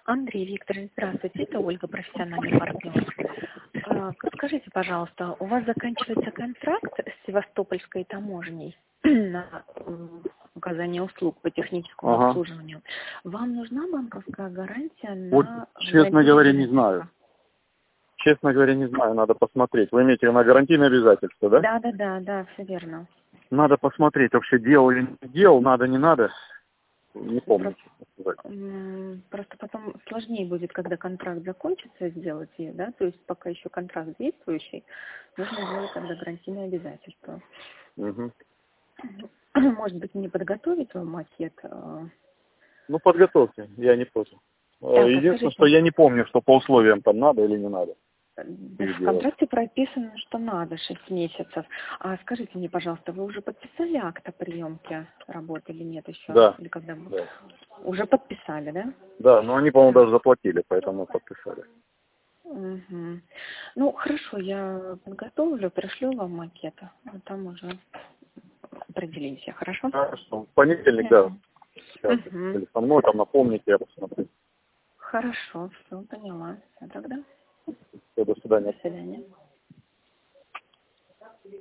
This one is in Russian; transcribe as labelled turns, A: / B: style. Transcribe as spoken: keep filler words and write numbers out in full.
A: Андрей Викторович, здравствуйте, это Ольга, профессиональный партнер. А, Скажите, пожалуйста, у вас заканчивается контракт с Севастопольской таможней на м, оказание услуг по техническому
B: Ага.
A: обслуживанию. Вам нужна банковская гарантия
B: Вот,
A: на
B: честно
A: гарантийные
B: говоря, не
A: обязательства?
B: знаю. Честно говоря, не знаю, надо посмотреть. Вы имеете на гарантийные обязательства, да?
A: Да, да, да, да, все верно.
B: Надо посмотреть, вообще делал или не делал, надо, не надо. Не помню,
A: Просто,
B: честно сказать.
A: м, просто потом сложнее будет, когда контракт закончится, сделать ее, да, то есть пока еще контракт действующий, нужно делать тогда гарантийные обязательства.
B: Мгм.
A: Может быть, мне подготовить вам макет? э,
B: Ну, подготовьте, я не против. Э,
A: Так, а
B: Единственное, что
A: скажите,
B: я не помню, что по условиям там надо или не надо
A: э,
B: их
A: в
B: делать.
A: контракте прописано, что надо шесть месяцев. А скажите мне, пожалуйста, вы уже подписали акт о приемке работы или нет еще?
B: Да,
A: Или когда вы?
B: да.
A: Уже подписали, да?
B: Да, но они, по-моему,
A: Так.
B: даже заплатили, поэтому подписали.
A: Мгм. Ну, хорошо, я подготовлю, пришлю вам макет, а там уже определимся, хорошо?
B: Хорошо. В понедельник, да.
A: Мгм.
B: Сейчас.
A: Мгм.
B: Или со мной там напомните, я посмотрю.
A: Хорошо, все, поняла. Все тогда.
B: Все, до
A: До
B: свидания.
A: свидания.